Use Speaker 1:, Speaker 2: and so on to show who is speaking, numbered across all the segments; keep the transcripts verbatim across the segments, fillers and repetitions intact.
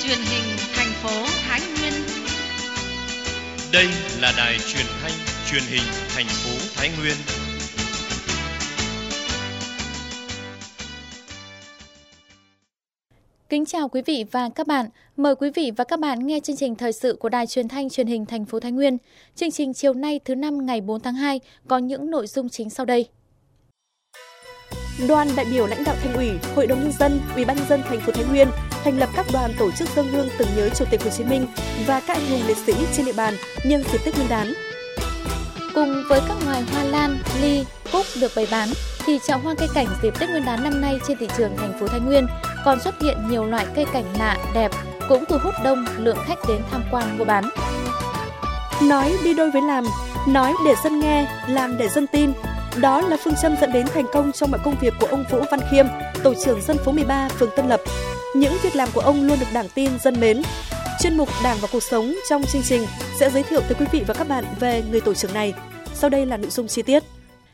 Speaker 1: truyền hình thành phố Thái Nguyên.
Speaker 2: Đây là đài truyền thanh truyền hình thành phố Thái Nguyên.
Speaker 3: Kính chào quý vị và các bạn. Mời quý vị và các bạn nghe chương trình thời sự của Đài Truyền thanh Truyền hình thành phố Thái Nguyên. Chương trình chiều nay thứ năm ngày bốn tháng hai có những nội dung chính sau đây.
Speaker 4: Đoàn đại biểu lãnh đạo Thành ủy, Hội đồng nhân dân, Ủy ban nhân dân thành phố Thái Nguyên thành lập các đoàn tổ chức dâng hương tưởng nhớ Chủ tịch Hồ Chí Minh và các anh hùng liệt sĩ trên địa bàn nhân dịp Tết Nguyên đán.
Speaker 3: Cùng với các loài hoa lan, ly, cúc được bày bán, thì chợ hoa cây cảnh dịp Tết Nguyên đán năm nay trên thị trường thành phố Thái Nguyên còn xuất hiện nhiều loại cây cảnh lạ, đẹp, cũng thu hút đông lượng khách đến tham quan mua bán.
Speaker 4: Nói đi đôi với làm, nói để dân nghe, làm để dân tin. Đó là phương châm dẫn đến thành công trong mọi công việc của ông Vũ Văn Khiêm, tổ trưởng dân phố mười ba, phường Tân Lập. Những việc làm của ông luôn được Đảng tin, dân mến. Chuyên mục Đảng và cuộc sống trong chương trình sẽ giới thiệu tới quý vị và các bạn về người tổ trưởng này. Sau đây là nội dung chi tiết.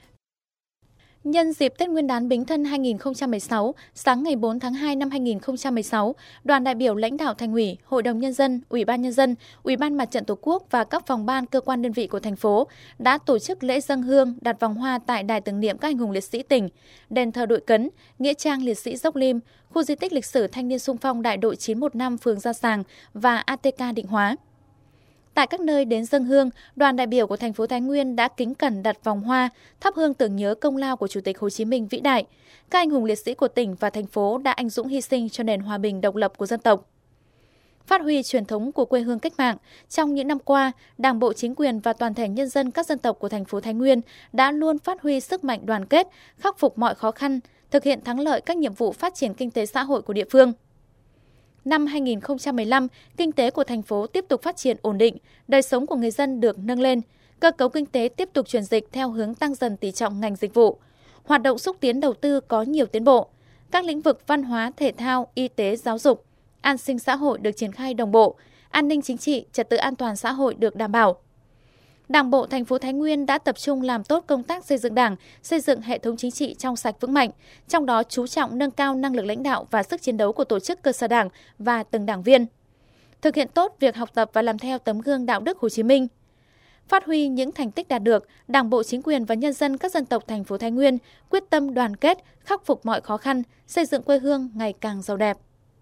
Speaker 3: Nhân dịp Tết Nguyên đán Bính Thân hai nghìn không trăm mười sáu, sáng ngày bốn tháng hai năm hai nghìn không trăm mười sáu, đoàn đại biểu lãnh đạo Thành ủy, Hội đồng nhân dân, Ủy ban nhân dân, Ủy ban Mặt trận Tổ quốc và các phòng ban cơ quan đơn vị của thành phố đã tổ chức lễ dâng hương, đặt vòng hoa tại đài tưởng niệm các anh hùng liệt sĩ tỉnh, đền thờ Đội Cấn, nghĩa trang liệt sĩ Dốc Lim, khu di tích lịch sử Thanh niên xung phong đại đội chín một năm phường Gia Sàng và a tê ca Định Hóa. Tại các nơi đến dâng hương, đoàn đại biểu của thành phố Thái Nguyên đã kính cẩn đặt vòng hoa, thắp hương tưởng nhớ công lao của Chủ tịch Hồ Chí Minh vĩ đại. Các anh hùng liệt sĩ của tỉnh và thành phố đã anh dũng hy sinh cho nền hòa bình độc lập của dân tộc. Phát huy truyền thống của quê hương cách mạng, trong những năm qua, Đảng bộ, chính quyền và toàn thể nhân dân các dân tộc của thành phố Thái Nguyên đã luôn phát huy sức mạnh đoàn kết, khắc phục mọi khó khăn, thực hiện thắng lợi các nhiệm vụ phát triển kinh tế xã hội của địa phương. Năm hai nghìn không trăm mười lăm, kinh tế của thành phố tiếp tục phát triển ổn định, đời sống của người dân được nâng lên, cơ cấu kinh tế tiếp tục chuyển dịch theo hướng tăng dần tỷ trọng ngành dịch vụ. Hoạt động xúc tiến đầu tư có nhiều tiến bộ. Các lĩnh vực văn hóa, thể thao, y tế, giáo dục, an sinh xã hội được triển khai đồng bộ, an ninh chính trị, trật tự an toàn xã hội được đảm bảo. Đảng bộ thành phố Thái Nguyên đã tập trung làm tốt công tác xây dựng Đảng, xây dựng hệ thống chính trị trong sạch vững mạnh, trong đó chú trọng nâng cao năng lực lãnh đạo và sức chiến đấu của tổ chức cơ sở Đảng và từng đảng viên. Thực hiện tốt việc học tập và làm theo tấm gương đạo đức Hồ Chí Minh. Phát huy những thành tích đạt được, Đảng bộ, chính quyền và nhân dân các dân tộc thành phố Thái Nguyên quyết tâm đoàn kết, khắc phục mọi khó khăn, xây dựng quê hương ngày càng giàu đẹp.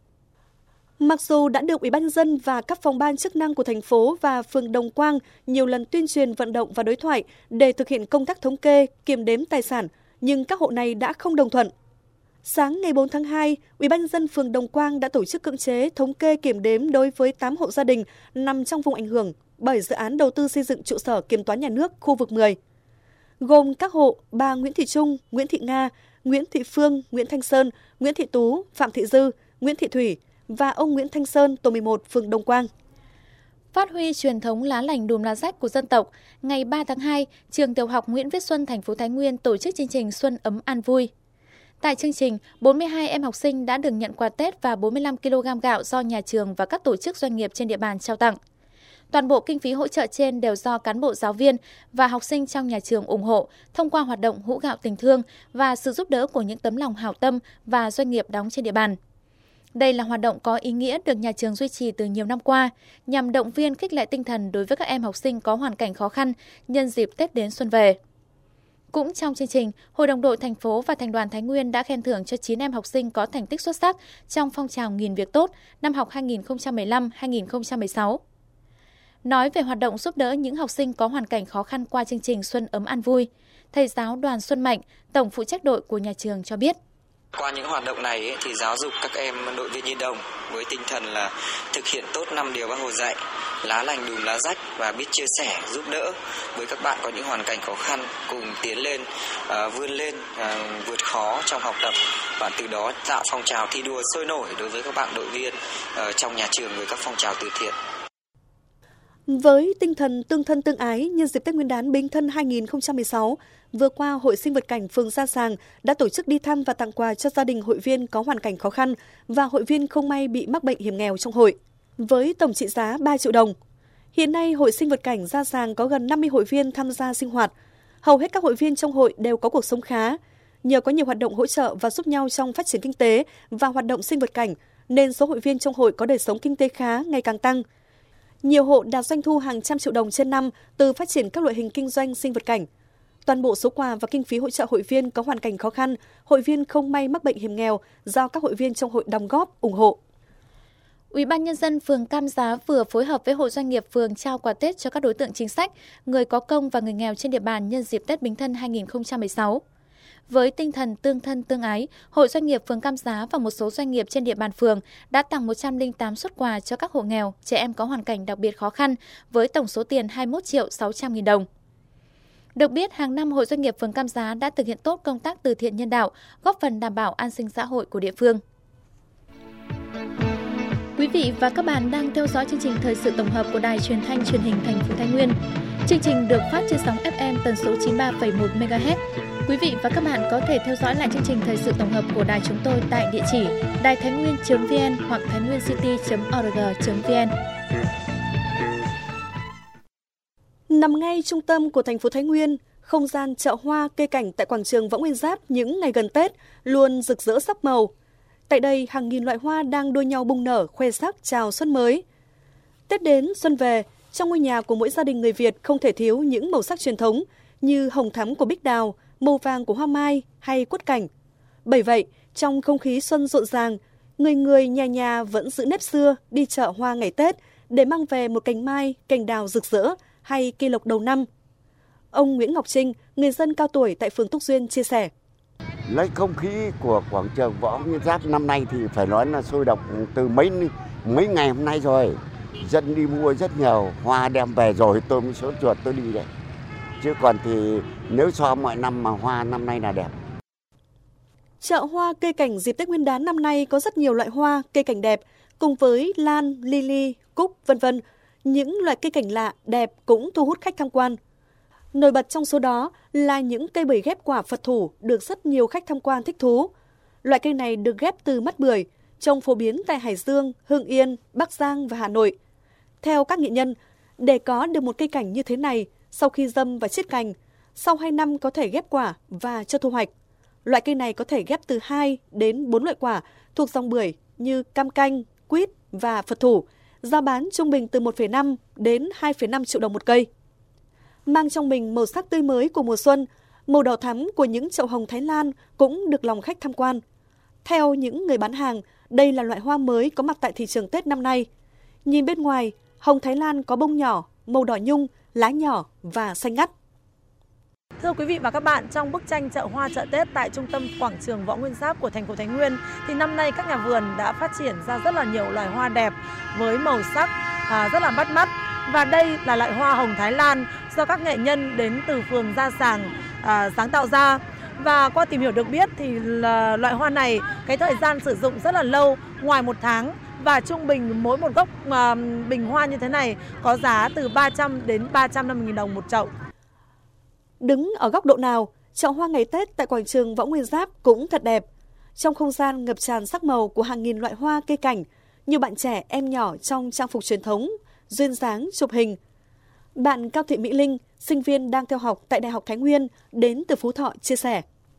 Speaker 4: Mặc dù đã được Ủy ban nhân dân và các phòng ban chức năng của thành phố và phường Đồng Quang nhiều lần tuyên truyền, vận động và đối thoại để thực hiện công tác thống kê, kiểm đếm tài sản, nhưng các hộ này đã không đồng thuận. Sáng ngày bốn tháng hai, Ủy ban nhân dân phường Đồng Quang đã tổ chức cưỡng chế thống kê kiểm đếm đối với tám hộ gia đình nằm trong vùng ảnh hưởng bởi dự án đầu tư xây dựng trụ sở Kiểm toán Nhà nước khu vực mười, gồm các hộ bà Nguyễn Thị Trung, Nguyễn Thị Nga, Nguyễn Thị Phương, Nguyễn Thanh Sơn, Nguyễn Thị Tú, Phạm Thị Dư, Nguyễn Thị Thủy và ông Nguyễn Thanh Sơn, tổ mười một, phường Đồng Quang.
Speaker 3: Phát huy truyền thống lá lành đùm lá rách của dân tộc, ngày ba tháng hai, trường tiểu học Nguyễn Viết Xuân, thành phố Thái Nguyên tổ chức chương trình Xuân ấm an vui. Tại chương trình, bốn mươi hai em học sinh đã được nhận quà Tết và bốn mươi lăm ki lô gam gạo do nhà trường và các tổ chức doanh nghiệp trên địa bàn trao tặng. Toàn bộ kinh phí hỗ trợ trên đều do cán bộ, giáo viên và học sinh trong nhà trường ủng hộ thông qua hoạt động hũ gạo tình thương và sự giúp đỡ của những tấm lòng hảo tâm và doanh nghiệp đóng trên địa bàn. Đây là hoạt động có ý nghĩa được nhà trường duy trì từ nhiều năm qua, nhằm động viên khích lệ tinh thần đối với các em học sinh có hoàn cảnh khó khăn nhân dịp Tết đến xuân về. Cũng trong chương trình, Hội đồng đội thành phố và Thành đoàn Thái Nguyên đã khen thưởng cho chín em học sinh có thành tích xuất sắc trong phong trào nghìn việc tốt năm học hai nghìn không trăm mười lăm hai nghìn không trăm mười sáu. Nói về hoạt động giúp đỡ những học sinh có hoàn cảnh khó khăn qua chương trình Xuân ấm an vui, thầy giáo Đoàn Xuân Mạnh, tổng phụ trách đội của nhà trường cho biết.
Speaker 5: Qua những hoạt động này ấy, thì giáo dục các em đội viên nhi đồng với tinh thần là thực hiện tốt năm điều Bác Hồ dạy, lá lành đùm lá rách và biết chia sẻ, giúp đỡ với các bạn có những hoàn cảnh khó khăn, cùng tiến lên, uh, vươn lên, uh, vượt khó trong học tập và từ đó tạo phong trào thi đua sôi nổi đối với các bạn đội viên uh, trong nhà trường với các phong trào từ thiện.
Speaker 4: Với tinh thần tương thân tương ái nhân dịp Tết Nguyên đán Bính Thân hai nghìn không trăm mười sáu, vừa qua Hội Sinh vật cảnh phường Gia Sàng đã tổ chức đi thăm và tặng quà cho gia đình hội viên có hoàn cảnh khó khăn và hội viên không may bị mắc bệnh hiểm nghèo trong hội, với tổng trị giá ba triệu đồng. Hiện nay, Hội Sinh vật cảnh Gia Sàng có gần năm mươi hội viên tham gia sinh hoạt. Hầu hết các hội viên trong hội đều có cuộc sống khá. Nhờ có nhiều hoạt động hỗ trợ và giúp nhau trong phát triển kinh tế và hoạt động sinh vật cảnh, nên số hội viên trong hội có đời sống kinh tế khá ngày càng tăng. Nhiều hộ đạt doanh thu hàng trăm triệu đồng trên năm từ phát triển các loại hình kinh doanh sinh vật cảnh. Toàn bộ số quà và kinh phí hỗ trợ hội viên có hoàn cảnh khó khăn, hội viên không may mắc bệnh hiểm nghèo do các hội viên trong hội đóng góp, ủng hộ.
Speaker 3: Ủy ban Nhân dân phường Cam Giá vừa phối hợp với Hội Doanh nghiệp phường trao quà Tết cho các đối tượng chính sách, người có công và người nghèo trên địa bàn nhân dịp Tết Bính Thân hai không một sáu. Với tinh thần tương thân tương ái, Hội Doanh nghiệp phường Cam Giá và một số doanh nghiệp trên địa bàn phường đã tặng một trăm lẻ tám suất quà cho các hộ nghèo, trẻ em có hoàn cảnh đặc biệt khó khăn với tổng số tiền hai mươi mốt triệu sáu trăm nghìn đồng. Được biết, hàng năm Hội Doanh nghiệp phường Cam Giá đã thực hiện tốt công tác từ thiện nhân đạo, góp phần đảm bảo an sinh xã hội của địa phương. Quý vị và các bạn đang theo dõi chương trình thời sự tổng hợp của Đài Truyền thanh Truyền hình thành phố Thái Nguyên. Chương trình được phát trên sóng ép em tần số chín mươi ba phẩy một mê ga héc. Quý vị và các bạn có thể theo dõi lại chương trình thời sự tổng hợp của đài chúng tôi tại địa chỉ đài thái nguyên chấm vn hoặc thái nguyên city chấm org chấm vn.
Speaker 4: Nằm ngay trung tâm của thành phố Thái Nguyên, không gian chợ hoa cây cảnh tại quảng trường Võ Nguyên Giáp những ngày gần Tết luôn rực rỡ sắc màu. Tại đây, hàng nghìn loại hoa đang đua nhau bung nở, khoe sắc chào xuân mới. Tết đến, xuân về, trong ngôi nhà của mỗi gia đình người Việt không thể thiếu những màu sắc truyền thống như hồng thắm của bích đào, màu vàng của hoa mai hay quất cảnh. Bởi vậy, trong không khí xuân rộn ràng, người người nhà nhà vẫn giữ nếp xưa đi chợ hoa ngày Tết để mang về một cành mai, cành đào rực rỡ hay cây lộc đầu năm. Ông Nguyễn Ngọc Trinh, người dân cao tuổi tại phường Túc Duyên chia sẻ.
Speaker 6: Lấy không khí của quảng trường Võ Nguyên Giáp năm nay thì phải nói là sôi động từ mấy mấy ngày hôm nay rồi. Dân đi mua rất nhiều, hoa đem về rồi tôi mới sốt ruột tôi đi đấy. Chứ còn thì nếu so mọi năm mà hoa năm nay là đẹp.
Speaker 4: Chợ hoa cây cảnh dịp Tết Nguyên đán năm nay có rất nhiều loại hoa, cây cảnh đẹp, cùng với lan, lily, cúc, vân vân. Những loại cây cảnh lạ, đẹp cũng thu hút khách tham quan. Nổi bật trong số đó là những cây bưởi ghép quả Phật thủ được rất nhiều khách tham quan thích thú. Loại cây này được ghép từ mắt bưởi, trồng phổ biến tại Hải Dương, Hưng Yên, Bắc Giang và Hà Nội. Theo các nghệ nhân, để có được một cây cảnh như thế này, sau khi dâm và chiết cành, sau hai năm có thể ghép quả và cho thu hoạch. Loại cây này có thể ghép từ hai đến bốn loại quả thuộc dòng bưởi như cam canh, quýt và Phật thủ, giá bán trung bình từ một phẩy năm đến hai phẩy năm triệu đồng một cây. Mang trong mình màu sắc tươi mới của mùa xuân, màu đỏ thắm của những chậu hồng Thái Lan cũng được lòng khách tham quan. Theo những người bán hàng, đây là loại hoa mới có mặt tại thị trường Tết năm nay. Nhìn bên ngoài, hồng Thái Lan có bông nhỏ, màu đỏ nhung, lá nhỏ và xanh ngắt.
Speaker 7: Thưa quý vị và các bạn, trong bức tranh chợ hoa chợ Tết tại trung tâm quảng trường Võ Nguyên Giáp của thành phố Thái Nguyên thì năm nay các nhà vườn đã phát triển ra rất là nhiều loài hoa đẹp với màu sắc à, rất là bắt mắt. Và đây là loại hoa hồng Thái Lan do các nghệ nhân đến từ phường Gia Sàng à, sáng tạo ra. Và qua tìm hiểu được biết thì là loại hoa này cái thời gian sử dụng rất là lâu, ngoài một tháng. Và trung bình mỗi một gốc à, bình hoa như thế này có giá từ ba trăm đến ba trăm năm mươi nghìn đồng một chậu.
Speaker 4: Đứng ở góc độ nào, chợ hoa ngày Tết tại quảng trường Võ Nguyên Giáp cũng thật đẹp. Trong không gian ngập tràn sắc màu của hàng nghìn loại hoa cây cảnh, nhiều bạn trẻ em nhỏ trong trang phục truyền thống, duyên dáng chụp hình. Bạn Cao Thị Mỹ Linh, sinh viên đang theo học tại Đại học Thái Nguyên, đến từ Phú Thọ chia sẻ.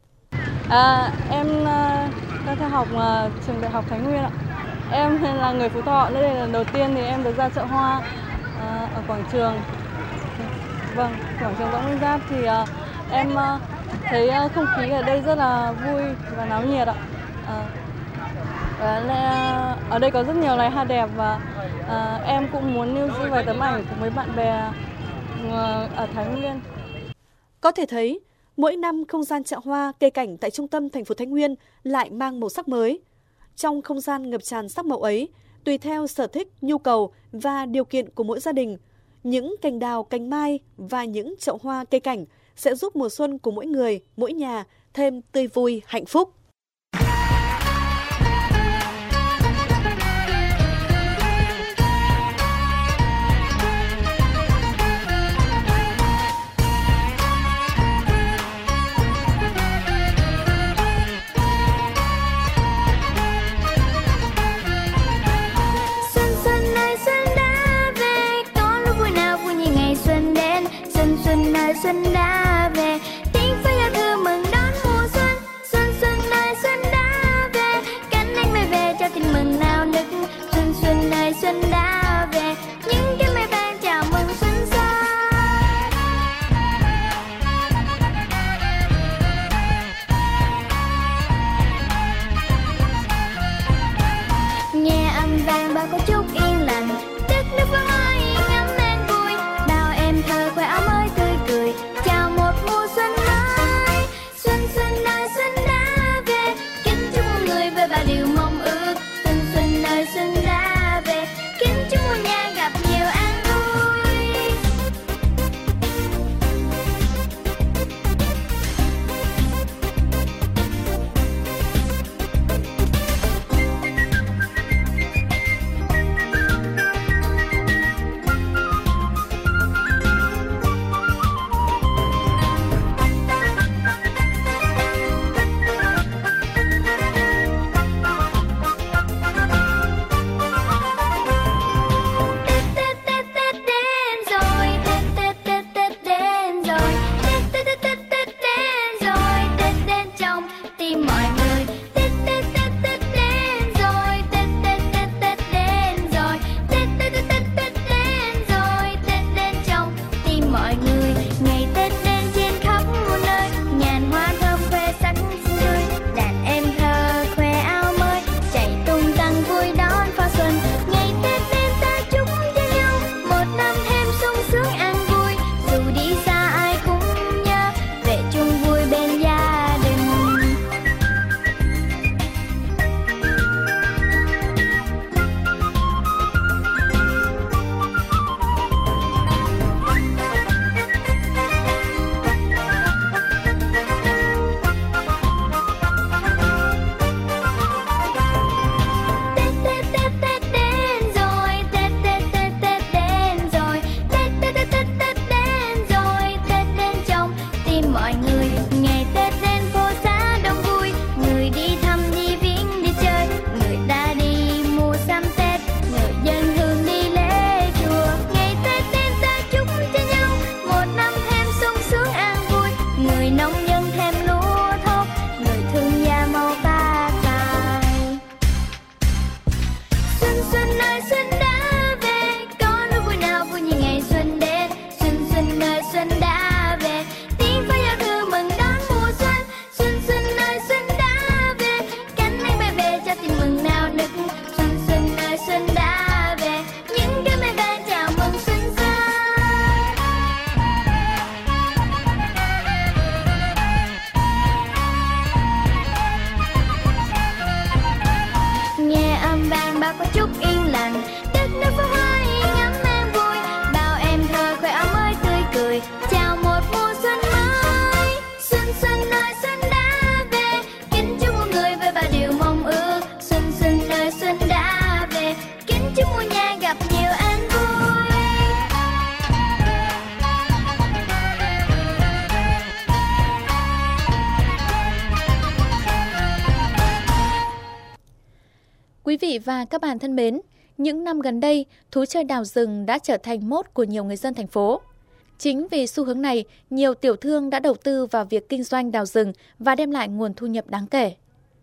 Speaker 8: À, em uh, đang theo học uh, trường Đại học Thái Nguyên ạ. Em là người Phú Thọ, đây là lần đầu tiên thì em được ra chợ hoa uh, ở quảng trường. Vâng, quảng trường Võ Nguyên Giáp thì uh, em uh, thấy uh, không khí ở đây rất là vui và náo nhiệt ạ. Uh, uh, ở đây có rất nhiều loài hoa đẹp và uh, em cũng muốn lưu giữ vài tấm ảnh cùng với bạn bè uh, ở Thái Nguyên.
Speaker 4: Có thể thấy, mỗi năm không gian chợ hoa cây cảnh tại trung tâm thành phố Thái Nguyên lại mang màu sắc mới. Trong không gian ngập tràn sắc màu ấy, tùy theo sở thích, nhu cầu và điều kiện của mỗi gia đình, những cành đào, cành mai và những chậu hoa cây cảnh sẽ giúp mùa xuân của mỗi người, mỗi nhà thêm tươi vui, hạnh phúc.
Speaker 9: Xuân đã về, tiếng pháo giao thừa mừng đón mùa xuân. Xuân xuân ơi xuân đã về, cánh anh bay về cho tin mừng nào nơi xuân đã về, những cái mây vàng chào mừng xuân sang. Nghe âm vang bao câu chúc yên lành, đất nước vẫn ai ngắm an vui, bao em thơ khoe áo mới tươi cười, chào một mùa xuân mới. Xuân xuân nơi xuân đã về, kính chúc mọi người với bao điều mong ước. Xuân xuân nơi xuân đã về, kính chúc mọi nhà gặp nhiều an vui.
Speaker 3: Quý vị và các bạn thân mến, những năm gần đây, thú chơi đào rừng đã trở thành mốt của nhiều người dân thành phố. Chính vì xu hướng này, nhiều tiểu thương đã đầu tư vào việc kinh doanh đào rừng và đem lại nguồn thu nhập đáng kể.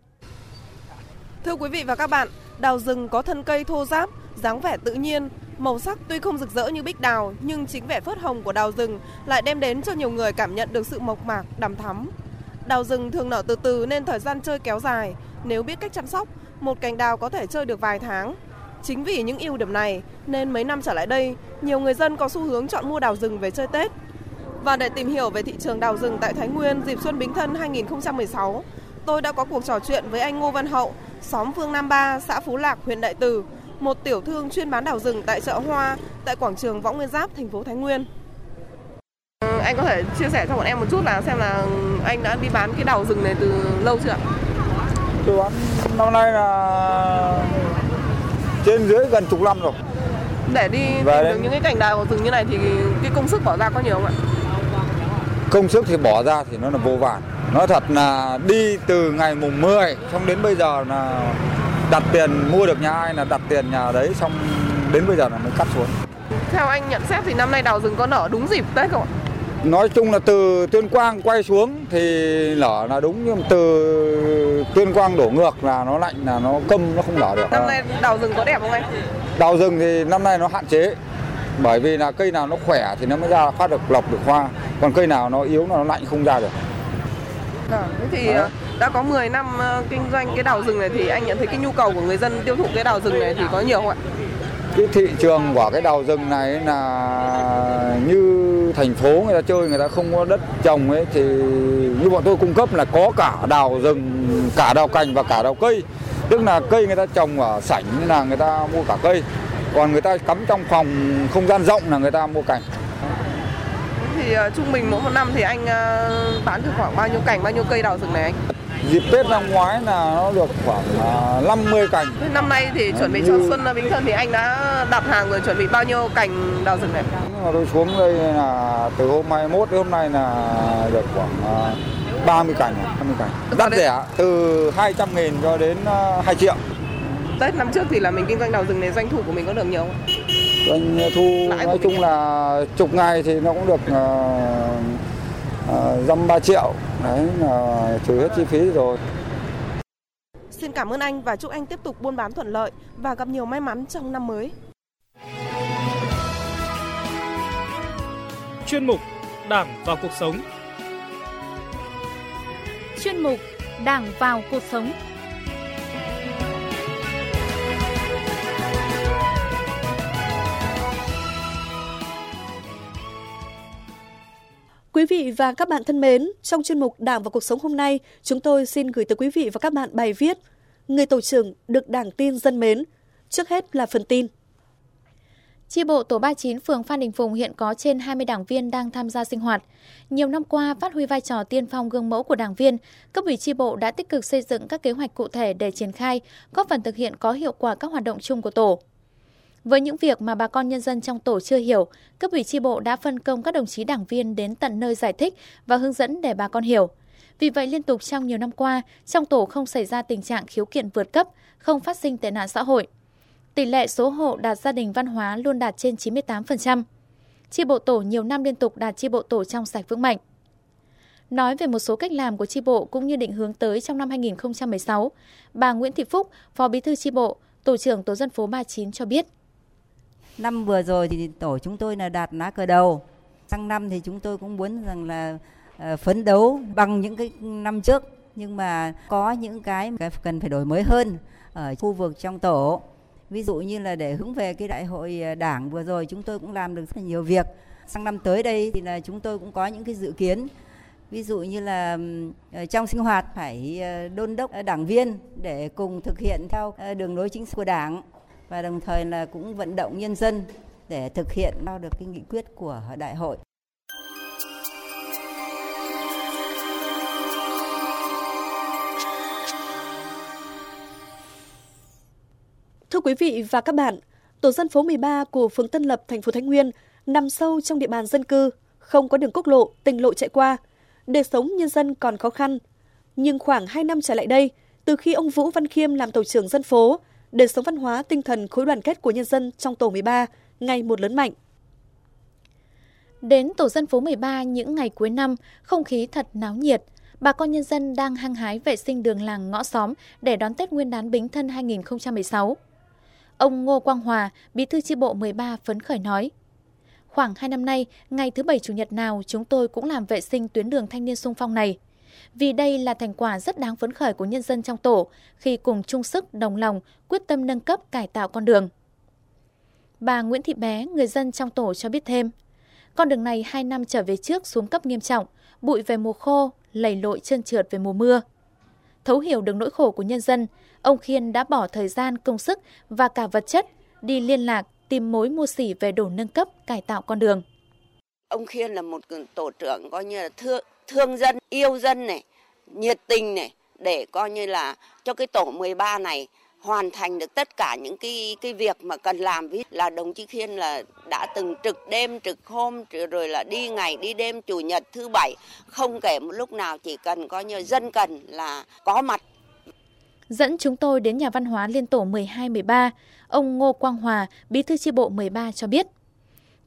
Speaker 10: Thưa quý vị và các bạn, đào rừng có thân cây thô ráp, dáng vẻ tự nhiên, màu sắc tuy không rực rỡ như bích đào, nhưng chính vẻ phớt hồng của đào rừng lại đem đến cho nhiều người cảm nhận được sự mộc mạc, đằm thắm. Đào rừng thường nở từ từ nên thời gian chơi kéo dài. Nếu biết cách chăm sóc, một cành đào có thể chơi được vài tháng. Chính vì những ưu điểm này nên mấy năm trở lại đây, nhiều người dân có xu hướng chọn mua đào rừng về chơi Tết. Và để tìm hiểu về thị trường đào rừng tại Thái Nguyên dịp Xuân Bính Thân hai nghìn không trăm mười sáu, tôi đã có cuộc trò chuyện với anh Ngô Văn Hậu, xóm Phương Nam ba, xã Phú Lạc, huyện Đại Từ, một tiểu thương chuyên bán đào rừng tại chợ Hoa, tại quảng trường Võ Nguyên Giáp, thành phố Thái Nguyên. Anh có thể chia sẻ cho bọn em một chút là xem là anh đã đi bán cái đào rừng này từ lâu chưa ạ?
Speaker 11: Tôi bán năm nay là trên dưới gần chục năm rồi.
Speaker 10: Để đi tìm được những cái cành đào rừng như này thì cái công sức bỏ ra có nhiều không ạ?
Speaker 11: Công sức thì bỏ ra thì nó là vô vàn. Nói thật là đi từ ngày mùng mười xong đến bây giờ là đặt tiền mua được nhà ai là đặt tiền nhà đấy, xong đến bây giờ là mới cắt xuống.
Speaker 10: Theo anh nhận xét thì năm nay đào rừng có nở đúng dịp Tết không ạ?
Speaker 11: Nói chung là từ Tuyên Quang quay xuống thì lở là đúng, nhưng từ Tuyên Quang đổ ngược là nó lạnh, là nó câm, nó không lở được.
Speaker 10: Năm nay đào rừng có đẹp không anh?
Speaker 11: Đào rừng thì năm nay nó hạn chế, bởi vì là cây nào nó khỏe thì nó mới ra phát được lộc được hoa, còn cây nào nó yếu nó lạnh không ra được.
Speaker 10: À, thế thì à. đã có mười năm kinh doanh cái đào rừng này thì anh nhận thấy cái nhu cầu của người dân tiêu thụ cái đào rừng này thì có nhiều không ạ?
Speaker 11: Cái thị trường của cái đào rừng này là như thành phố người ta chơi, người ta không có đất trồng ấy, thì như bọn tôi cung cấp là có cả đào rừng, cả đào cành và cả đào cây. Tức là cây người ta trồng ở sảnh là người ta mua cả cây, còn người ta cắm trong phòng không gian rộng là người ta mua cành.
Speaker 10: Thì uh, trung bình mỗi một năm thì anh uh, bán được khoảng bao nhiêu cành, bao nhiêu cây đào rừng này anh?
Speaker 11: Dịp Tết năm ngoái là nó được khoảng uh, năm mươi cành.
Speaker 10: Năm nay thì chuẩn bị như... cho xuân Bính Thân thì anh đã đặt hàng rồi, chuẩn bị bao nhiêu cành đào rừng này?
Speaker 11: Nhưng mà tôi xuống đây là từ hôm hai mươi mốt đến hôm nay là được khoảng uh, ba mươi cành, hai mươi cành. Đắt rẻ, từ hai trăm nghìn cho đến uh, hai triệu.
Speaker 10: Tết năm trước thì là mình kinh doanh đào rừng này, doanh thu của mình có được nhiều không?
Speaker 11: Doanh thu lãi nói chung là chục ngày thì nó cũng được dăm uh, ba triệu, đấy là trừ hết chi phí rồi.
Speaker 10: Xin cảm ơn anh và chúc anh tiếp tục buôn bán thuận lợi và gặp nhiều may mắn trong năm mới.
Speaker 12: Chuyên mục Đảng vào cuộc sống.
Speaker 3: Chuyên mục Đảng vào cuộc sống.
Speaker 4: Quý vị và các bạn thân mến, trong chuyên mục Đảng và cuộc sống hôm nay, chúng tôi xin gửi tới quý vị và các bạn bài viết Người tổ trưởng được Đảng tin dân mến. Trước hết là phần tin.
Speaker 3: Chi bộ tổ ba mươi chín phường Phan Đình Phùng hiện có trên hai mươi đảng viên đang tham gia sinh hoạt. Nhiều năm qua, phát huy vai trò tiên phong gương mẫu của đảng viên, cấp ủy chi bộ đã tích cực xây dựng các kế hoạch cụ thể để triển khai, góp phần thực hiện có hiệu quả các hoạt động chung của tổ. Với những việc mà bà con nhân dân trong tổ chưa hiểu, cấp ủy chi bộ đã phân công các đồng chí đảng viên đến tận nơi giải thích và hướng dẫn để bà con hiểu. Vì vậy, liên tục trong nhiều năm qua, trong tổ không xảy ra tình trạng khiếu kiện vượt cấp, không phát sinh tệ nạn xã hội. Tỷ lệ số hộ đạt gia đình văn hóa luôn đạt trên chín mươi tám phần trăm. Chi bộ tổ nhiều năm liên tục đạt chi bộ tổ trong sạch vững mạnh. Nói về một số cách làm của chi bộ cũng như định hướng tới trong năm hai nghìn không trăm mười sáu, bà Nguyễn Thị Phúc, Phó Bí thư chi bộ, Tổ trưởng Tổ dân phố ba mươi chín cho biết.
Speaker 13: Năm vừa rồi thì tổ chúng tôi là đạt lá cờ đầu. Sang năm thì chúng tôi cũng muốn rằng là uh, phấn đấu bằng những cái năm trước, nhưng mà có những cái cần phải đổi mới hơn ở khu vực trong tổ. Ví dụ như là để hướng về cái đại hội đảng vừa rồi chúng tôi cũng làm được rất là nhiều việc. Sang năm tới đây thì là chúng tôi cũng có những cái dự kiến. Ví dụ như là uh, trong sinh hoạt phải uh, đôn đốc đảng viên để cùng thực hiện theo uh, đường lối chính sách của Đảng. Và đồng thời là cũng vận động nhân dân để thực hiện theo được cái nghị quyết của đại hội.
Speaker 4: Thưa quý vị và các bạn, tổ dân phố mười ba của phường Tân Lập, thành phố Thái Nguyên nằm sâu trong địa bàn dân cư, không có đường quốc lộ, tỉnh lộ chạy qua. Đời sống nhân dân còn khó khăn. Nhưng khoảng hai năm trở lại đây, từ khi ông Vũ Văn Khiêm làm tổ trưởng dân phố, đời sống văn hóa, tinh thần, khối đoàn kết của nhân dân trong tổ mười ba ngày một lớn mạnh.
Speaker 3: Đến tổ dân phố mười ba những ngày cuối năm, không khí thật náo nhiệt. Bà con nhân dân đang hăng hái vệ sinh đường làng ngõ xóm để đón Tết Nguyên đán Bính Thân hai nghìn không trăm mười sáu. Ông Ngô Quang Hòa, Bí thư chi bộ mười ba phấn khởi nói. Khoảng hai năm nay, ngày thứ Bảy Chủ nhật nào chúng tôi cũng làm vệ sinh tuyến đường thanh niên xung phong này. Vì đây là thành quả rất đáng phấn khởi của nhân dân trong tổ khi cùng chung sức, đồng lòng, quyết tâm nâng cấp cải tạo con đường. Bà Nguyễn Thị Bé, người dân trong tổ cho biết thêm, con đường này hai năm trở về trước xuống cấp nghiêm trọng, bụi về mùa khô, lầy lội trơn trượt về mùa mưa. Thấu hiểu được nỗi khổ của nhân dân, ông Khiên đã bỏ thời gian, công sức và cả vật chất đi liên lạc, tìm mối mua xỉ về đổ nâng cấp, cải tạo con đường.
Speaker 14: Ông Khiên là một tổ trưởng coi như là thương, thương dân, yêu dân này, nhiệt tình này, để coi như là cho cái tổ mười ba này hoàn thành được tất cả những cái cái việc mà cần làm. Ví là đồng chí Khiên là đã từng trực đêm, trực hôm, rồi là đi ngày, đi đêm, chủ nhật, thứ bảy, không kể một lúc nào, chỉ cần coi như dân cần là có mặt.
Speaker 3: Dẫn chúng tôi đến nhà văn hóa liên tổ mười hai mười ba, ông Ngô Quang Hòa, Bí thư chi bộ mười ba cho biết,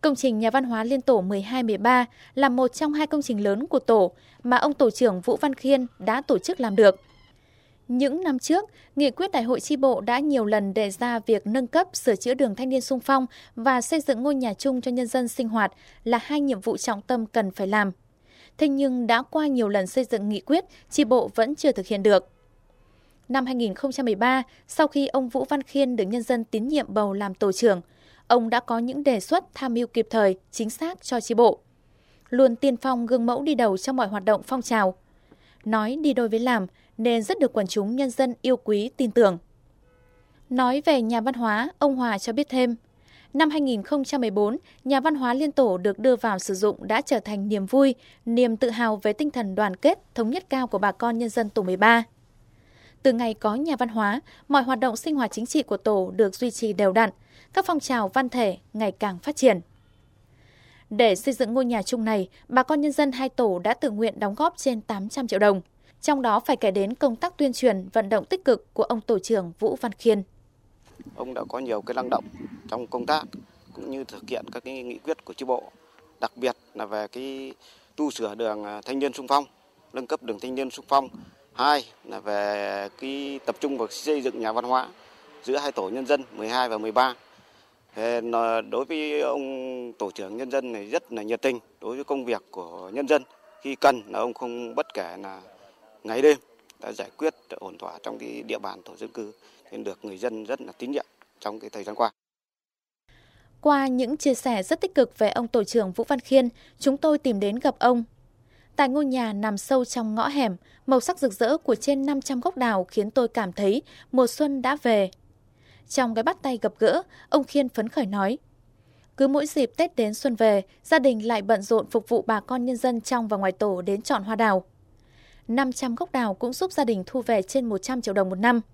Speaker 3: Công trình nhà văn hóa liên tổ mười hai mười ba là một trong hai công trình lớn của tổ mà ông tổ trưởng Vũ Văn Khiên đã tổ chức làm được. Những năm trước, nghị quyết đại hội chi bộ đã nhiều lần đề ra việc nâng cấp, sửa chữa đường thanh niên xung phong và xây dựng ngôi nhà chung cho nhân dân sinh hoạt là hai nhiệm vụ trọng tâm cần phải làm. Thế nhưng đã qua nhiều lần xây dựng nghị quyết, chi bộ vẫn chưa thực hiện được. Năm hai nghìn không trăm mười ba, sau khi ông Vũ Văn Khiên được nhân dân tín nhiệm bầu làm tổ trưởng, ông đã có những đề xuất tham mưu kịp thời, chính xác cho chi bộ. Luôn tiên phong gương mẫu đi đầu trong mọi hoạt động phong trào. Nói đi đôi với làm nên rất được quần chúng nhân dân yêu quý tin tưởng. Nói về nhà văn hóa, ông Hòa cho biết thêm, năm hai nghìn không trăm mười bốn, nhà văn hóa liên tổ được đưa vào sử dụng đã trở thành niềm vui, niềm tự hào về tinh thần đoàn kết, thống nhất cao của bà con nhân dân tổ mười ba. Từ ngày có nhà văn hóa, mọi hoạt động sinh hoạt chính trị của tổ được duy trì đều đặn, các phong trào văn thể ngày càng phát triển. Để xây dựng ngôi nhà chung này, bà con nhân dân hai tổ đã tự nguyện đóng góp trên tám trăm triệu đồng. Trong đó phải kể đến công tác tuyên truyền, vận động tích cực của ông tổ trưởng Vũ Văn Khiên.
Speaker 15: Ông đã có nhiều cái năng động trong công tác cũng như thực hiện các cái nghị quyết của chi bộ, đặc biệt là về cái tu sửa đường thanh niên xung phong, nâng cấp đường thanh niên xung phong. Hai là về cái tập trung vào xây dựng nhà văn hóa giữa hai tổ nhân dân mười hai và mười ba. Đối với ông tổ trưởng nhân dân này rất là nhiệt tình đối với công việc của nhân dân, khi cần là ông không bất kể là ngày đêm đã giải quyết ổn thỏa trong cái địa bàn tổ dân cư, nên được người dân rất là tín nhiệm trong cái thời gian qua.
Speaker 3: Qua những chia sẻ rất tích cực về ông tổ trưởng Vũ Văn Khiên, chúng tôi tìm đến gặp ông. Tại ngôi nhà nằm sâu trong ngõ hẻm, màu sắc rực rỡ của trên năm trăm gốc đào khiến tôi cảm thấy mùa xuân đã về. Trong cái bắt tay gặp gỡ, ông Khiên phấn khởi nói, cứ mỗi dịp Tết đến xuân về, gia đình lại bận rộn phục vụ bà con nhân dân trong và ngoài tổ đến chọn hoa đào. năm trăm gốc đào cũng giúp gia đình thu về trên một trăm triệu đồng một năm.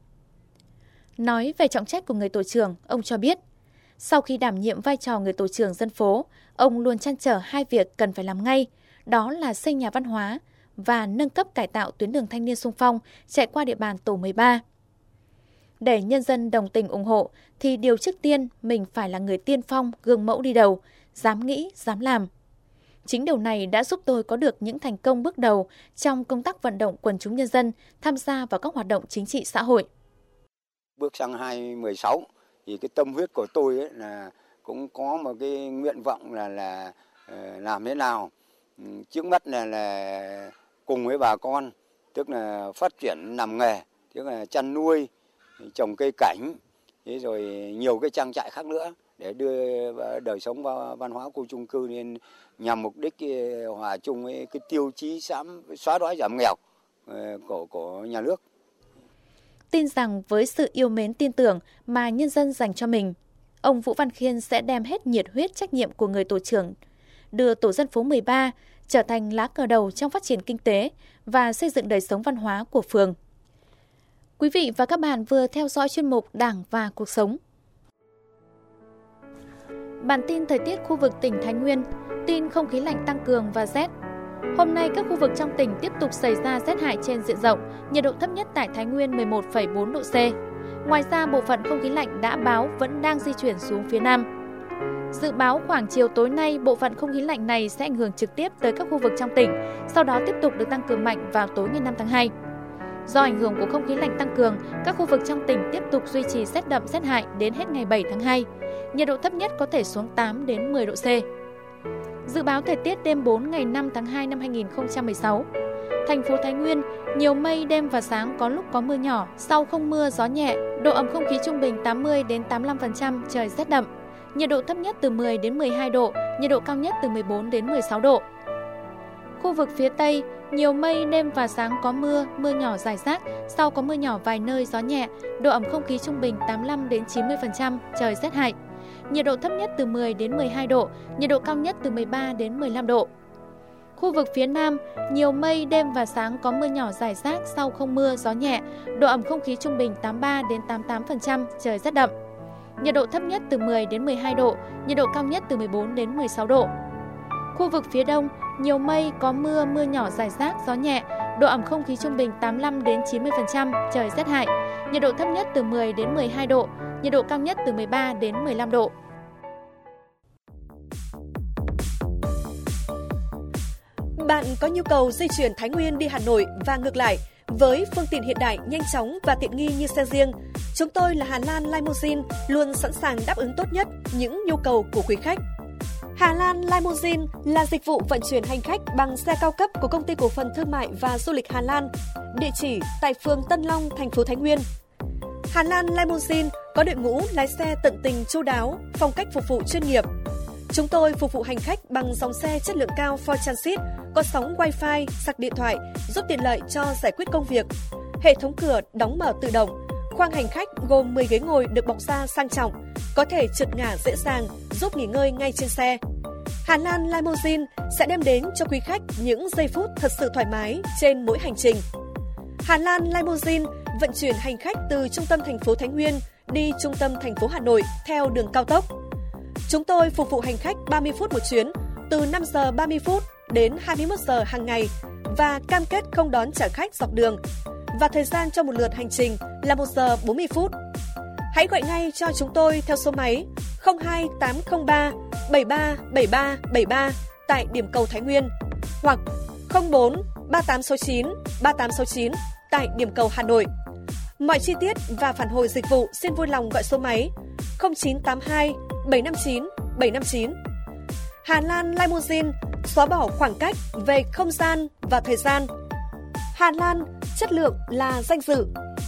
Speaker 3: Nói về trọng trách của người tổ trưởng, ông cho biết, sau khi đảm nhiệm vai trò người tổ trưởng dân phố, ông luôn trăn trở hai việc cần phải làm ngay, đó là xây nhà văn hóa và nâng cấp cải tạo tuyến đường thanh niên xung phong chạy qua địa bàn tổ mười ba. Để nhân dân đồng tình ủng hộ thì điều trước tiên mình phải là người tiên phong, gương mẫu đi đầu, dám nghĩ, dám làm. Chính điều này đã giúp tôi có được những thành công bước đầu trong công tác vận động quần chúng nhân dân tham gia vào các hoạt động chính trị xã hội.
Speaker 11: Bước sang hai nghìn không trăm mười sáu thì cái tâm huyết của tôi ấy là cũng có một cái nguyện vọng là là làm thế nào trước mắt là là cùng với bà con, tức là phát triển làm nghề, tức là chăn nuôi, trồng cây cảnh, thế rồi nhiều cái trang trại khác nữa để đưa đời sống văn hóa khu chung cư lên nhằm mục đích hòa chung với cái tiêu chí xám xóa đói giảm nghèo của của nhà nước.
Speaker 3: Tin rằng với sự yêu mến tin tưởng mà nhân dân dành cho mình, ông Vũ Văn Khiên sẽ đem hết nhiệt huyết trách nhiệm của người tổ trưởng, đưa tổ dân phố mười ba trở thành lá cờ đầu trong phát triển kinh tế và xây dựng đời sống văn hóa của phường. Quý vị và các bạn vừa theo dõi chuyên mục Đảng và Cuộc sống. Bản tin thời tiết khu vực tỉnh Thái Nguyên, tin không khí lạnh tăng cường và rét. Hôm nay các khu vực trong tỉnh tiếp tục xảy ra rét hại trên diện rộng, nhiệt độ thấp nhất tại Thái Nguyên mười một phẩy bốn độ C. Ngoài ra, bộ phận không khí lạnh đã báo vẫn đang di chuyển xuống phía Nam. Dự báo khoảng chiều tối nay, bộ phận không khí lạnh này sẽ ảnh hưởng trực tiếp tới các khu vực trong tỉnh, sau đó tiếp tục được tăng cường mạnh vào tối ngày năm tháng hai. Do ảnh hưởng của không khí lạnh tăng cường, các khu vực trong tỉnh tiếp tục duy trì rét đậm rét hại đến hết ngày bảy tháng hai. Nhiệt độ thấp nhất có thể xuống tám đến mười độ C. Dự báo thời tiết đêm bốn ngày năm tháng hai năm hai nghìn không trăm mười sáu. Thành phố Thái Nguyên, nhiều mây, đêm và sáng có lúc có mưa nhỏ, sau không mưa, gió nhẹ, độ ẩm không khí trung bình tám mươi đến tám mươi lăm phần trăm, trời rét đậm. Nhiệt độ thấp nhất từ mười đến mười hai độ, nhiệt độ cao nhất từ mười bốn đến mười sáu độ. Khu vực phía Tây, nhiều mây, đêm và sáng có mưa, mưa nhỏ rải rác, sau có mưa nhỏ vài nơi, gió nhẹ, độ ẩm không khí trung bình tám mươi lăm đến chín mươi phần trăm, trời rét hại. Nhiệt độ thấp nhất từ mười đến mười hai độ, nhiệt độ cao nhất từ mười ba đến mười lăm độ. Khu vực phía Nam, nhiều mây, đêm và sáng có mưa nhỏ rải rác, sau không mưa, gió nhẹ, độ ẩm không khí trung bình tám mươi ba đến tám mươi tám phần trăm, trời rét đậm. Nhiệt độ thấp nhất từ mười đến mười hai độ, nhiệt độ cao nhất từ mười bốn đến mười sáu độ. Khu vực phía Đông, nhiều mây, có mưa, mưa nhỏ rải rác, gió nhẹ, độ ẩm không khí trung bình tám mươi lăm đến chín mươi phần trăm, trời rét hại. Nhiệt độ thấp nhất từ mười đến mười hai độ, nhiệt độ cao nhất từ mười ba đến mười lăm độ.
Speaker 4: Bạn có nhu cầu di chuyển Thái Nguyên đi Hà Nội và ngược lại với phương tiện hiện đại, nhanh chóng và tiện nghi như xe riêng, chúng tôi là Hà Lan Limousine luôn sẵn sàng đáp ứng tốt nhất những nhu cầu của quý khách. Hà Lan Limousine là dịch vụ vận chuyển hành khách bằng xe cao cấp của Công ty Cổ phần Thương mại và Du lịch Hà Lan, địa chỉ tại phường Tân Long, thành phố Thái Nguyên. Hà Lan Limousine có đội ngũ lái xe tận tình chu đáo, phong cách phục vụ chuyên nghiệp. Chúng tôi phục vụ hành khách bằng dòng xe chất lượng cao Ford Transit, có sóng Wi-Fi, sạc điện thoại, giúp tiện lợi cho giải quyết công việc. Hệ thống cửa đóng mở tự động, khoang hành khách gồm mười ghế ngồi được bọc da sang trọng, có thể trượt ngả dễ dàng, giúp nghỉ ngơi ngay trên xe. Hà Lan Limousine sẽ đem đến cho quý khách những giây phút thật sự thoải mái trên mỗi hành trình. Hà Lan Limousine vận chuyển hành khách từ trung tâm thành phố Thái Nguyên đi trung tâm thành phố Hà Nội theo đường cao tốc. Chúng tôi phục vụ hành khách ba mươi phút một chuyến, từ năm giờ ba mươi phút đến hai mươi mốt giờ hàng ngày và cam kết không đón trả khách dọc đường. Và thời gian cho một lượt hành trình là một giờ bốn mươi phút. Hãy gọi ngay cho chúng tôi theo số máy không hai tám không ba bảy ba bảy ba bảy ba tại điểm cầu Thái Nguyên hoặc không bốn ba tám sáu chín ba tám sáu chín tại điểm cầu Hà Nội. Mọi chi tiết và phản hồi dịch vụ xin vui lòng gọi số máy không chín tám hai bảy năm chín bảy năm chín. Hà Lan Limousine xóa bỏ khoảng cách về không gian và thời gian. Hà Lan, chất lượng là danh dự.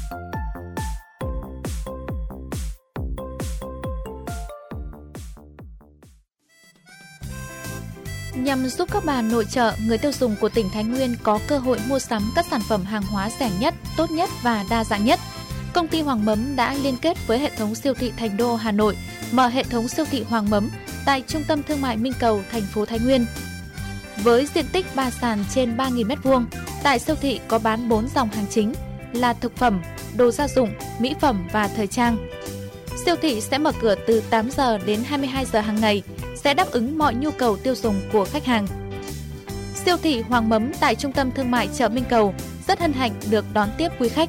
Speaker 3: Nhằm giúp các bà nội trợ, người tiêu dùng của tỉnh Thái Nguyên có cơ hội mua sắm các sản phẩm hàng hóa rẻ nhất, tốt nhất và đa dạng nhất, công ty Hoàng Mấm đã liên kết với hệ thống siêu thị Thành Đô Hà Nội, mở hệ thống siêu thị Hoàng Mấm tại trung tâm thương mại Minh Cầu, thành phố Thái Nguyên. Với diện tích ba sàn trên ba nghìn mét vuông, tại siêu thị có bán bốn dòng hàng chính là thực phẩm, đồ gia dụng, mỹ phẩm và thời trang. Siêu thị sẽ mở cửa từ tám giờ đến hai mươi hai giờ hàng ngày, sẽ đáp ứng mọi nhu cầu tiêu dùng của khách hàng. Siêu thị Hoàng Mấm tại trung tâm thương mại chợ Minh Cầu rất hân hạnh được đón tiếp quý khách.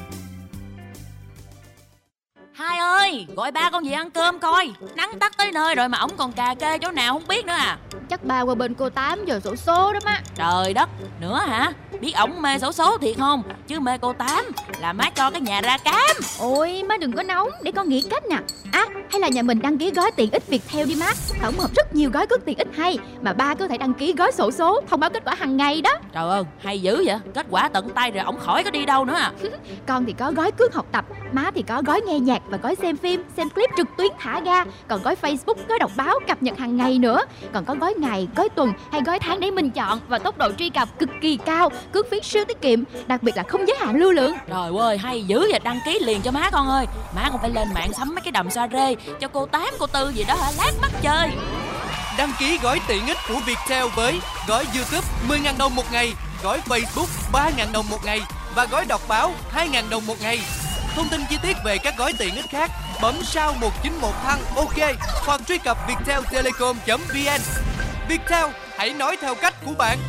Speaker 16: Hai ơi, gọi ba con về ăn cơm coi. Nắng tắt tới nơi rồi mà ổng còn cà kê chỗ nào không biết nữa à.
Speaker 17: Chắc ba qua bên cô Tám giờ xổ số đó má.
Speaker 16: Trời đất, nữa hả? Biết ổng mê xổ số thiệt không? Chứ mê cô Tám là má cho cái nhà ra cám.
Speaker 17: Ôi má đừng có nóng, để con nghĩ cách nè. À, hay là nhà mình đăng ký gói tiện ích Viettel đi má. Tổng hợp rất nhiều gói cước tiện ích hay, mà ba có thể đăng ký gói xổ số, thông báo kết quả hàng ngày đó.
Speaker 16: Trời ơi, hay dữ vậy. Kết quả tận tay rồi ổng khỏi có đi đâu nữa à.
Speaker 17: Con thì có gói cước học tập, má thì có gói nghe nhạc và gói xem phim, xem clip trực tuyến thả ga. Còn gói Facebook, gói đọc báo cập nhật hàng ngày nữa. Còn có gói ngày, gói tuần hay gói tháng để mình chọn, và tốc độ truy cập cực kỳ cao, cước phí siêu tiết kiệm, đặc biệt là không giới hạn lưu lượng.
Speaker 16: Trời ơi, hay dữ vậy, đăng ký liền cho má con ơi. Má con phải lên mạng sắm mấy cái đầm xoa rê cho cô Tám, cô Tư gì đó hả, lát mắt chơi.
Speaker 18: Đăng ký gói tiện ích của Viettel với gói YouTube mười nghìn đồng một ngày, gói Facebook ba nghìn đồng một ngày và gói đọc báo hai nghìn đồng một ngày. Thông tin chi tiết về các gói tiện ích khác bấm sao một chín một thăng OK hoặc truy cập viettel telecom chấm vn. Viettel, hãy nói theo cách của bạn.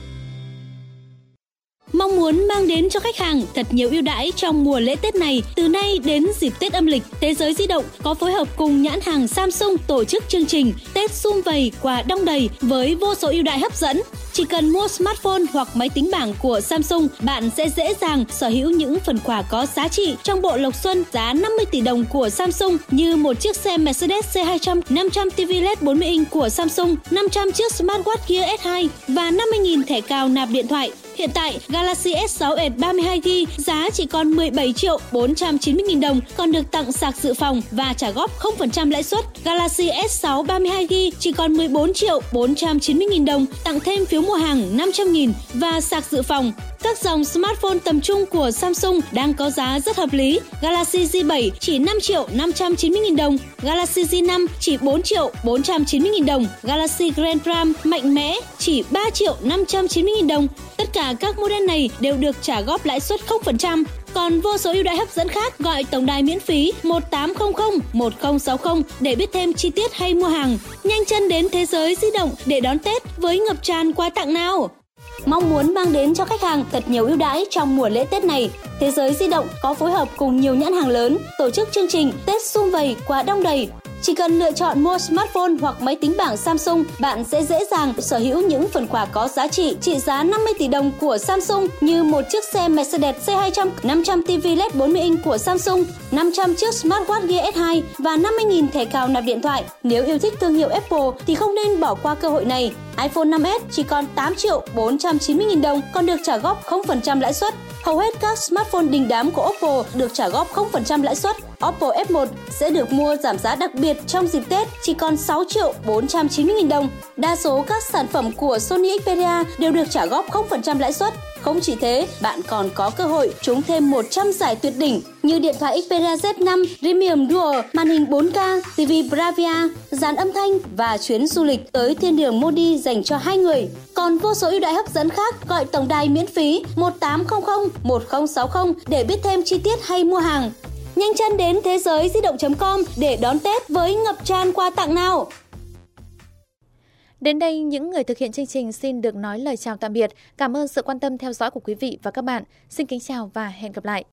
Speaker 19: Mong muốn mang đến cho khách hàng thật nhiều ưu đãi trong mùa lễ Tết này. Từ nay đến dịp Tết âm lịch, Thế giới di động có phối hợp cùng nhãn hàng Samsung tổ chức chương trình Tết sum vầy quà đong đầy với vô số ưu đãi hấp dẫn. Chỉ cần mua smartphone hoặc máy tính bảng của Samsung, bạn sẽ dễ dàng sở hữu những phần quà có giá trị trong bộ lộc xuân giá năm mươi tỷ đồng của Samsung, như một chiếc xe Mercedes C hai trăm, năm trăm ti vi led bốn mươi inch của Samsung, năm trăm chiếc smartwatch Gear S hai và năm mươi nghìn thẻ cào nạp điện thoại. Hiện tại, Galaxy S sáu Edge ba mươi hai gi ga bai giá chỉ còn mười bảy triệu bốn trăm chín mươi nghìn đồng, còn được tặng sạc dự phòng và trả góp không phần trăm lãi suất. Galaxy S sáu ba mươi hai gi ga bai chỉ còn mười bốn triệu bốn trăm chín mươi nghìn đồng, tặng thêm phiếu mua hàng năm trăm nghìn và sạc dự phòng. Các dòng smartphone tầm trung của Samsung đang có giá rất hợp lý. Galaxy Z bảy chỉ năm triệu năm trăm chín mươi nghìn đồng, Galaxy Z năm chỉ bốn triệu bốn trăm chín mươi nghìn đồng, Galaxy Grand Prime mạnh mẽ chỉ ba triệu năm trăm chín mươi nghìn đồng. Tất cả các model này đều được trả góp lãi suất không phần trăm. Còn vô số ưu đãi hấp dẫn khác, gọi tổng đài miễn phí một tám không không một không sáu không để biết thêm chi tiết hay mua hàng. Nhanh chân đến Thế giới di động để đón Tết với ngập tràn quà tặng nào. Mong muốn mang đến cho khách hàng thật nhiều ưu đãi trong mùa lễ Tết này, Thế giới di động có phối hợp cùng nhiều nhãn hàng lớn tổ chức chương trình Tết sum vầy quà đong đầy. Chỉ cần lựa chọn mua smartphone hoặc máy tính bảng Samsung, bạn sẽ dễ dàng sở hữu những phần quà có giá trị trị giá năm mươi tỷ đồng của Samsung như một chiếc xe Mercedes C hai trăm, năm trăm ti vi lờ e đê bốn mươi inch của Samsung, năm trăm chiếc smartwatch Gear S hai và năm mươi nghìn thẻ cào nạp điện thoại. Nếu yêu thích thương hiệu Apple thì không nên bỏ qua cơ hội này. iPhone năm S chỉ còn tám triệu bốn trăm chín mươi nghìn đồng, còn được trả góp không phần trăm lãi suất. Hầu hết các smartphone đình đám của Oppo được trả góp không phần trăm lãi suất. Oppo F một sẽ được mua giảm giá đặc biệt trong dịp Tết chỉ còn sáu triệu bốn trăm chín mươi nghìn đồng. Đa số các sản phẩm của Sony Xperia đều được trả góp không phần trăm lãi suất. Không chỉ thế, bạn còn có cơ hội trúng thêm một trăm giải tuyệt đỉnh như điện thoại Xperia Z năm Premium Dual, màn hình bốn K, ti vi Bravia, dàn âm thanh và chuyến du lịch tới thiên đường Modi dành cho hai người. Còn vô số ưu đãi hấp dẫn khác, gọi tổng đài miễn phí một tám không không một không sáu không để biết thêm chi tiết hay mua hàng. Nhanh chân đến thế giới di động chấm com để đón Tết với ngập tràn quà tặng nào.
Speaker 3: Đến đây, những người thực hiện chương trình xin được nói lời chào tạm biệt. Cảm ơn sự quan tâm theo dõi của quý vị và các bạn. Xin kính chào và hẹn gặp lại.